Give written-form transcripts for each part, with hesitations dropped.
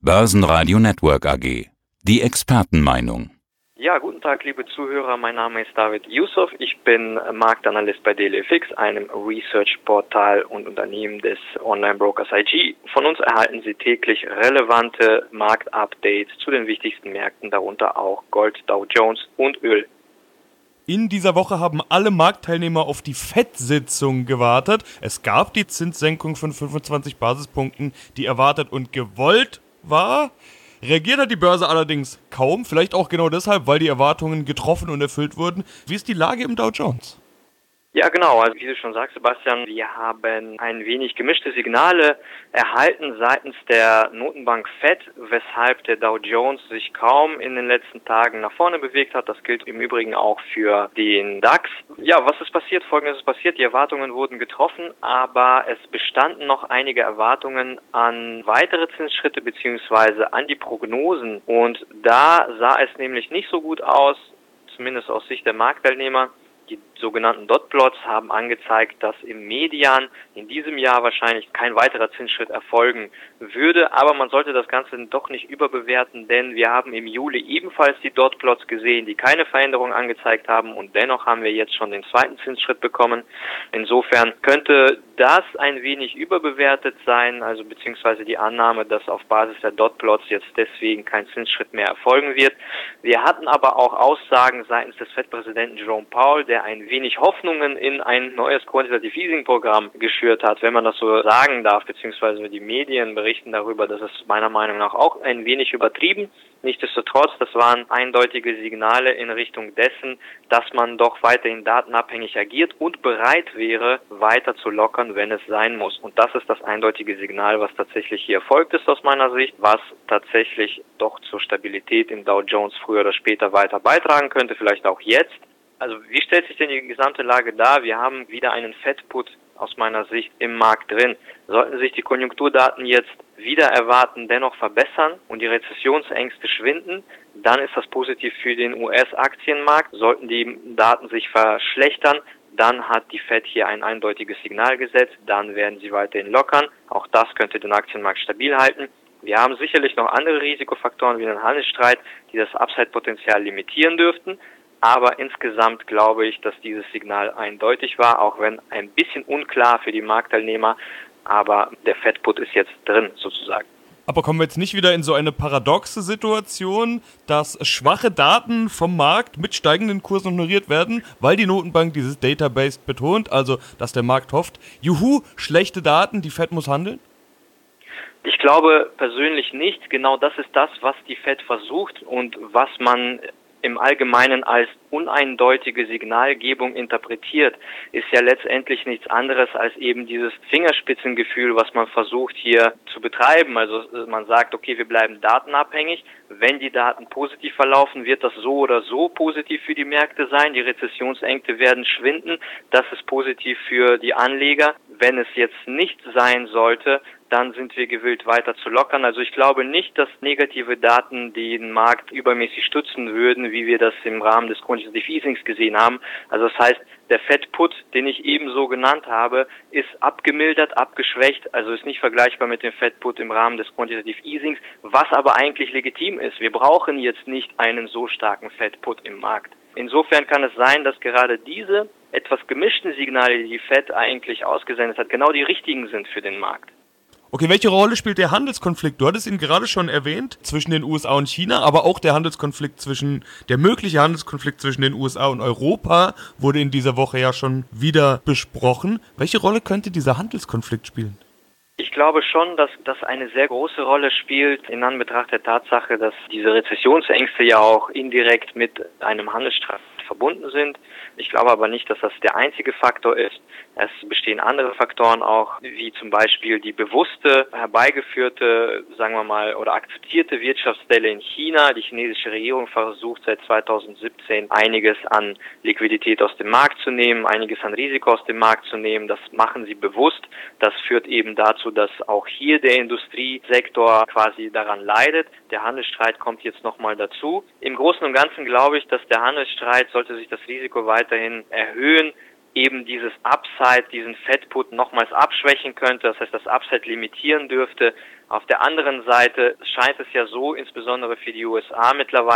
Börsenradio Network AG. Die Expertenmeinung. Ja, guten Tag, liebe Zuhörer. Mein Name ist David Yusuf. Ich bin Marktanalyst bei DailyFX, einem Research-Portal und Unternehmen des Online-Brokers IG. Von uns erhalten Sie täglich relevante Marktupdates zu den wichtigsten Märkten, darunter auch Gold, Dow Jones und Öl. In dieser Woche haben alle Marktteilnehmer auf die FED-Sitzung gewartet. Es gab die Zinssenkung von 25 Basispunkten, die erwartet und gewollt war. Reagiert hat die Börse allerdings kaum, vielleicht auch genau deshalb, weil die Erwartungen getroffen und erfüllt wurden. Wie ist die Lage im Dow Jones? Ja, genau. Also wie du schon sagst, Sebastian, wir haben ein wenig gemischte Signale erhalten seitens der Notenbank FED, weshalb der Dow Jones sich kaum in den letzten Tagen nach vorne bewegt hat. Das gilt im Übrigen auch für den DAX. Ja, was ist passiert? Folgendes ist passiert. Die Erwartungen wurden getroffen, aber es bestanden noch einige Erwartungen an weitere Zinsschritte bzw. an die Prognosen. Und da sah es nämlich nicht so gut aus, zumindest aus Sicht der Marktteilnehmer. Die sogenannten Dotplots haben angezeigt, dass im Median in diesem Jahr wahrscheinlich kein weiterer Zinsschritt erfolgen würde. Aber man sollte das Ganze doch nicht überbewerten, denn wir haben im Juli ebenfalls die Dotplots gesehen, die keine Veränderung angezeigt haben. Und dennoch haben wir jetzt schon den zweiten Zinsschritt bekommen. Insofern könnte das ein wenig überbewertet sein, also beziehungsweise die Annahme, dass auf Basis der Dotplots jetzt deswegen kein Zinsschritt mehr erfolgen wird. Wir hatten aber auch Aussagen seitens des FED-Präsidenten Jerome Powell, der ein wenig Hoffnungen in ein neues Quantitative Easing-Programm geschürt hat, wenn man das so sagen darf, beziehungsweise die Medien berichten darüber, dass es meiner Meinung nach auch ein wenig übertrieben. Nichtsdestotrotz, das waren eindeutige Signale in Richtung dessen, dass man doch weiterhin datenabhängig agiert und bereit wäre, weiter zu lockern, wenn es sein muss. Und das ist das eindeutige Signal, was tatsächlich hier erfolgt ist aus meiner Sicht, was tatsächlich doch zur Stabilität im Dow Jones früher oder später weiter beitragen könnte, vielleicht auch jetzt. Also wie stellt sich denn die gesamte Lage dar? Wir haben wieder einen Fed-Put aus meiner Sicht im Markt drin. Sollten sich die Konjunkturdaten jetzt wieder erwarten, dennoch verbessern und die Rezessionsängste schwinden, dann ist das positiv für den US-Aktienmarkt. Sollten die Daten sich verschlechtern, dann hat die Fed hier ein eindeutiges Signal gesetzt, dann werden sie weiterhin lockern. Auch das könnte den Aktienmarkt stabil halten. Wir haben sicherlich noch andere Risikofaktoren wie den Handelsstreit, die das Upside-Potenzial limitieren dürften. Aber insgesamt glaube ich, dass dieses Signal eindeutig war, auch wenn ein bisschen unklar für die Marktteilnehmer, aber der Fed-Put ist jetzt drin sozusagen. Aber kommen wir jetzt nicht wieder in so eine paradoxe Situation, dass schwache Daten vom Markt mit steigenden Kursen honoriert werden, weil die Notenbank dieses Database betont, also dass der Markt hofft, juhu, schlechte Daten, die Fed muss handeln? Ich glaube persönlich nicht. Genau das ist das, was die Fed versucht und was man im Allgemeinen als uneindeutige Signalgebung interpretiert, ist ja letztendlich nichts anderes als eben dieses Fingerspitzengefühl, was man versucht hier zu betreiben. Also man sagt, okay, wir bleiben datenabhängig. Wenn die Daten positiv verlaufen, wird das so oder so positiv für die Märkte sein. Die Rezessionsängste werden schwinden. Das ist positiv für die Anleger. Wenn es jetzt nicht sein sollte, dann sind wir gewillt, weiter zu lockern. Also ich glaube nicht, dass negative Daten den Markt übermäßig stützen würden, wie wir das im Rahmen des Quantitative Easings gesehen haben. Also das heißt, der Fed-Put, den ich eben so genannt habe, ist abgemildert, abgeschwächt, also ist nicht vergleichbar mit dem Fed-Put im Rahmen des Quantitative Easings, was aber eigentlich legitim ist. Wir brauchen jetzt nicht einen so starken Fed-Put im Markt. Insofern kann es sein, dass gerade diese etwas gemischten Signale, die die Fed eigentlich ausgesendet hat, genau die richtigen sind für den Markt. Okay, welche Rolle spielt der Handelskonflikt? Du hattest ihn gerade schon erwähnt, zwischen den USA und China, aber auch der mögliche Handelskonflikt zwischen den USA und Europa wurde in dieser Woche ja schon wieder besprochen. Welche Rolle könnte dieser Handelskonflikt spielen? Ich glaube schon, dass das eine sehr große Rolle spielt in Anbetracht der Tatsache, dass diese Rezessionsängste ja auch indirekt mit einem Handelsstreit verbunden sind. Ich glaube aber nicht, dass das der einzige Faktor ist. Es bestehen andere Faktoren auch, wie zum Beispiel die bewusste, herbeigeführte, sagen wir mal, oder akzeptierte Wirtschaftswelle in China. Die chinesische Regierung versucht seit 2017 einiges an Liquidität aus dem Markt zu nehmen, einiges an Risiko aus dem Markt zu nehmen. Das machen sie bewusst. Das führt eben dazu, dass auch hier der Industriesektor quasi daran leidet. Der Handelsstreit kommt jetzt nochmal dazu. Im Großen und Ganzen glaube ich, dass der Handelsstreit, sollte sich das Risiko weiterhin erhöhen, eben dieses Upside, diesen Fed-Put nochmals abschwächen könnte, das heißt das Upside limitieren dürfte. Auf der anderen Seite scheint es ja so, insbesondere für die USA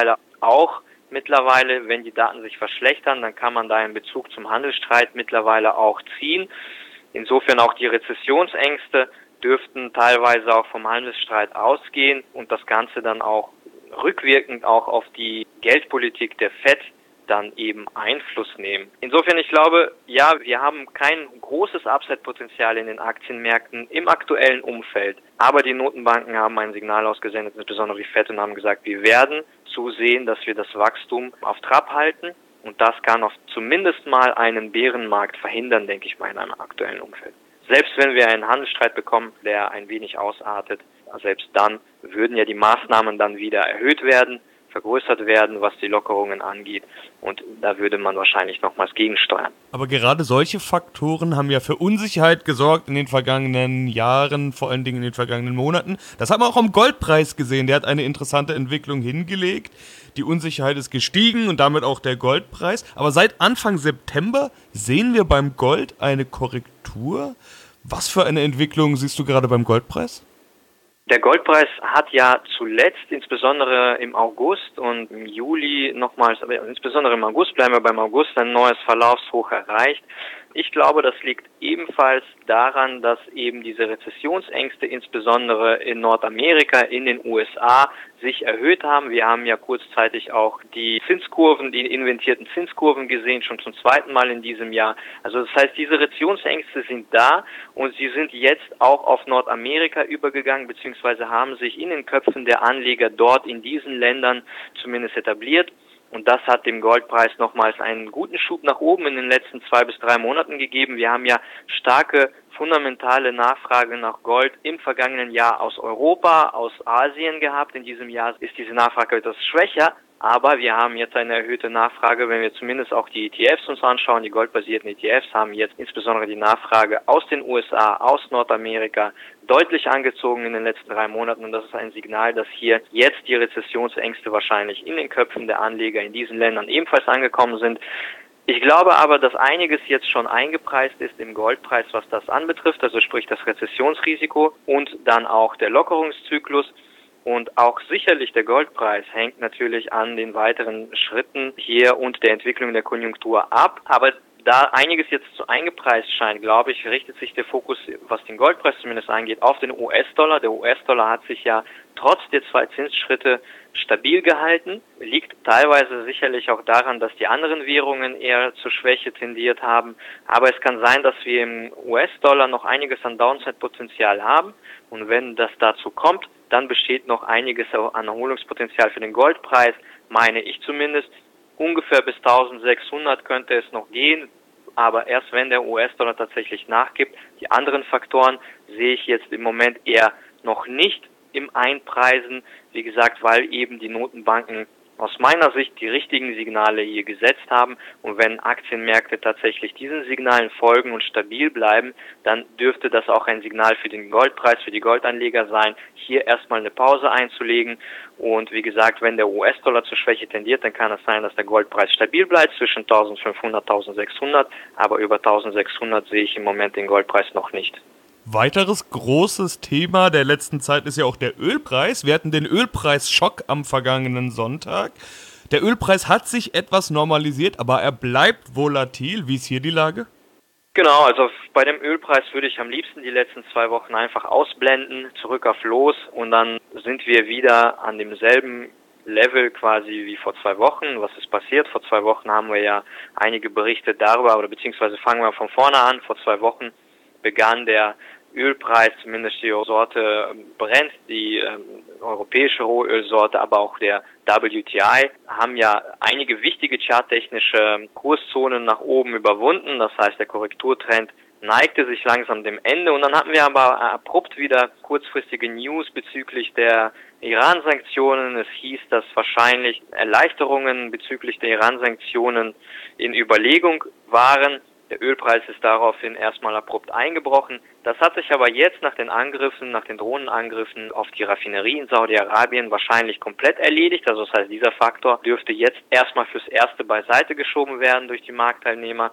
mittlerweile, wenn die Daten sich verschlechtern, dann kann man da einen Bezug zum Handelsstreit mittlerweile auch ziehen. Insofern auch die Rezessionsängste dürften teilweise auch vom Handelsstreit ausgehen und das Ganze dann auch rückwirkend auch auf die Geldpolitik der Fed dann eben Einfluss nehmen. Insofern, ich glaube, ja, wir haben kein großes Upside-Potenzial in den Aktienmärkten im aktuellen Umfeld. Aber die Notenbanken haben ein Signal ausgesendet, insbesondere die Fed, und haben gesagt, wir werden zusehen, dass wir das Wachstum auf Trab halten. Und das kann auf zumindest mal einen Bärenmarkt verhindern, denke ich mal, in einem aktuellen Umfeld. Selbst wenn wir einen Handelsstreit bekommen, der ein wenig ausartet, selbst dann würden ja die Maßnahmen dann wieder erhöht werden, vergrößert werden, was die Lockerungen angeht. Und da würde man wahrscheinlich nochmals gegensteuern. Aber gerade solche Faktoren haben ja für Unsicherheit gesorgt in den vergangenen Jahren, vor allen Dingen in den vergangenen Monaten. Das haben wir auch am Goldpreis gesehen. Der hat eine interessante Entwicklung hingelegt. Die Unsicherheit ist gestiegen und damit auch der Goldpreis. Aber seit Anfang September sehen wir beim Gold eine Korrektur. Was für eine Entwicklung siehst du gerade beim Goldpreis? Der Goldpreis hat ja zuletzt, insbesondere im August und im Juli nochmals, aber insbesondere im August, bleiben wir beim August, ein neues Verlaufshoch erreicht. Ich glaube, das liegt ebenfalls daran, dass eben diese Rezessionsängste insbesondere in Nordamerika, in den USA sich erhöht haben. Wir haben ja kurzzeitig auch die Zinskurven, die inventierten Zinskurven gesehen, schon zum zweiten Mal in diesem Jahr. Also das heißt, diese Rezessionsängste sind da und sie sind jetzt auch auf Nordamerika übergegangen, beziehungsweise haben sich in den Köpfen der Anleger dort in diesen Ländern zumindest etabliert. Und das hat dem Goldpreis nochmals einen guten Schub nach oben in den letzten 2 bis 3 Monaten gegeben. Wir haben ja starke fundamentale Nachfrage nach Gold im vergangenen Jahr aus Europa, aus Asien gehabt. In diesem Jahr ist diese Nachfrage etwas schwächer. Aber wir haben jetzt eine erhöhte Nachfrage, wenn wir zumindest auch die ETFs uns anschauen. Die goldbasierten ETFs haben jetzt insbesondere die Nachfrage aus den USA, aus Nordamerika deutlich angezogen in den letzten 3 Monaten. Und das ist ein Signal, dass hier jetzt die Rezessionsängste wahrscheinlich in den Köpfen der Anleger in diesen Ländern ebenfalls angekommen sind. Ich glaube aber, dass einiges jetzt schon eingepreist ist im Goldpreis, was das anbetrifft, also sprich das Rezessionsrisiko und dann auch der Lockerungszyklus. Und auch sicherlich der Goldpreis hängt natürlich an den weiteren Schritten hier und der Entwicklung der Konjunktur ab. Aber da einiges jetzt zu eingepreist scheint, glaube ich, richtet sich der Fokus, was den Goldpreis zumindest angeht, auf den US-Dollar. Der US-Dollar hat sich ja trotz der 2 Zinsschritte stabil gehalten, liegt teilweise sicherlich auch daran, dass die anderen Währungen eher zur Schwäche tendiert haben. Aber es kann sein, dass wir im US-Dollar noch einiges an Downside-Potenzial haben. Und wenn das dazu kommt, dann besteht noch einiges an Erholungspotenzial für den Goldpreis, meine ich zumindest. Ungefähr bis 1600 könnte es noch gehen, aber erst wenn der US-Dollar tatsächlich nachgibt. Die anderen Faktoren sehe ich jetzt im Moment eher noch nicht im Einpreisen, wie gesagt, weil eben die Notenbanken aus meiner Sicht die richtigen Signale hier gesetzt haben. Und wenn Aktienmärkte tatsächlich diesen Signalen folgen und stabil bleiben, dann dürfte das auch ein Signal für den Goldpreis, für die Goldanleger sein, hier erstmal eine Pause einzulegen. Und wie gesagt, wenn der US-Dollar zur Schwäche tendiert, dann kann es sein, dass der Goldpreis stabil bleibt zwischen 1500 und 1600. Aber über 1600 sehe ich im Moment den Goldpreis noch nicht. Weiteres großes Thema der letzten Zeit ist ja auch der Ölpreis. Wir hatten den Ölpreisschock am vergangenen Sonntag. Der Ölpreis hat sich etwas normalisiert, aber er bleibt volatil. Wie ist hier die Lage? Genau, also bei dem Ölpreis würde ich am liebsten die letzten 2 Wochen einfach ausblenden, zurück auf Los, und dann sind wir wieder an demselben Level quasi wie vor 2 Wochen. Was ist passiert? Vor 2 Wochen haben wir ja einige Berichte darüber, oder beziehungsweise fangen wir von vorne an. Vor 2 Wochen begann der Ölpreis, zumindest die Sorte Brent, die europäische Rohölsorte, aber auch der WTI, haben ja einige wichtige charttechnische Kurszonen nach oben überwunden. Das heißt, der Korrekturtrend neigte sich langsam dem Ende, und dann hatten wir aber abrupt wieder kurzfristige News bezüglich der Iran-Sanktionen. Es hieß, dass wahrscheinlich Erleichterungen bezüglich der Iran-Sanktionen in Überlegung waren. Der Ölpreis ist daraufhin erstmal abrupt eingebrochen. Das hat sich aber jetzt nach den Angriffen, nach den Drohnenangriffen auf die Raffinerie in Saudi-Arabien wahrscheinlich komplett erledigt. Also das heißt, dieser Faktor dürfte jetzt erstmal fürs Erste beiseite geschoben werden durch die Marktteilnehmer.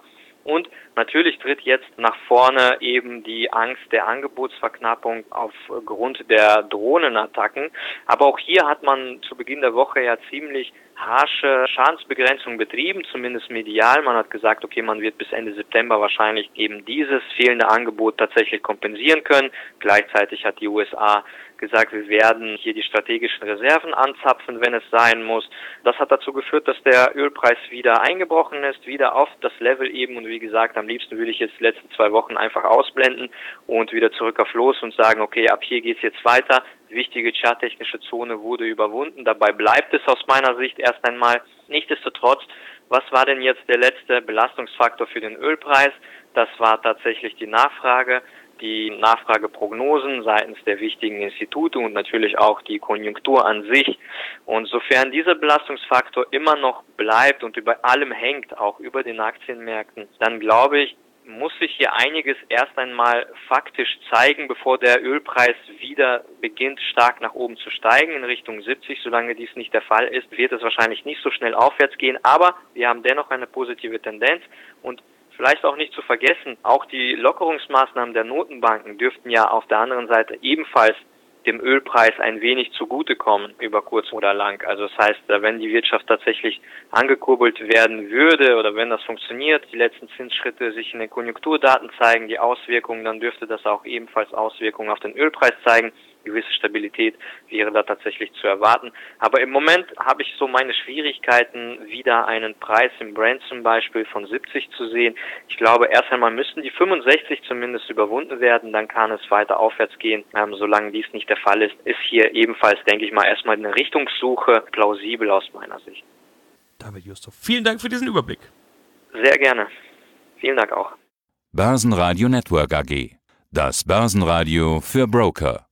Und natürlich tritt jetzt nach vorne eben die Angst der Angebotsverknappung aufgrund der Drohnenattacken. Aber auch hier hat man zu Beginn der Woche ja ziemlich harsche Schadensbegrenzung betrieben, zumindest medial. Man hat gesagt, okay, man wird bis Ende September wahrscheinlich eben dieses fehlende Angebot tatsächlich kompensieren können. Gleichzeitig hat die USA gesagt, wir werden hier die strategischen Reserven anzapfen, wenn es sein muss. Das hat dazu geführt, dass der Ölpreis wieder eingebrochen ist, wieder auf das Level eben. Und wie gesagt, am liebsten würde ich jetzt die letzten 2 Wochen einfach ausblenden und wieder zurück auf Los und sagen, okay, ab hier geht's jetzt weiter. Wichtige charttechnische Zone wurde überwunden. Dabei bleibt es aus meiner Sicht erst einmal. Nichtsdestotrotz, was war denn jetzt der letzte Belastungsfaktor für den Ölpreis? Das war tatsächlich die Nachfrage. Die Nachfrageprognosen seitens der wichtigen Institute und natürlich auch die Konjunktur an sich. Und sofern dieser Belastungsfaktor immer noch bleibt und über allem hängt, auch über den Aktienmärkten, dann glaube ich, muss sich hier einiges erst einmal faktisch zeigen, bevor der Ölpreis wieder beginnt, stark nach oben zu steigen in Richtung 70. Solange dies nicht der Fall ist, wird es wahrscheinlich nicht so schnell aufwärts gehen. Aber wir haben dennoch eine positive Tendenz und vielleicht auch nicht zu vergessen, auch die Lockerungsmaßnahmen der Notenbanken dürften ja auf der anderen Seite ebenfalls dem Ölpreis ein wenig zugutekommen, über kurz oder lang. Also das heißt, wenn die Wirtschaft tatsächlich angekurbelt werden würde oder wenn das funktioniert, die letzten Zinsschritte sich in den Konjunkturdaten zeigen, die Auswirkungen, dann dürfte das auch ebenfalls Auswirkungen auf den Ölpreis zeigen. Gewisse Stabilität wäre da tatsächlich zu erwarten. Aber im Moment habe ich so meine Schwierigkeiten, wieder einen Preis im Brent zum Beispiel von 70 zu sehen. Ich glaube, erst einmal müssten die 65 zumindest überwunden werden, dann kann es weiter aufwärts gehen. Solange dies nicht der Fall ist, ist hier ebenfalls, denke ich mal, erstmal eine Richtungssuche plausibel aus meiner Sicht. David Justus, vielen Dank für diesen Überblick. Sehr gerne. Vielen Dank auch. Börsenradio Network AG. Das Börsenradio für Broker.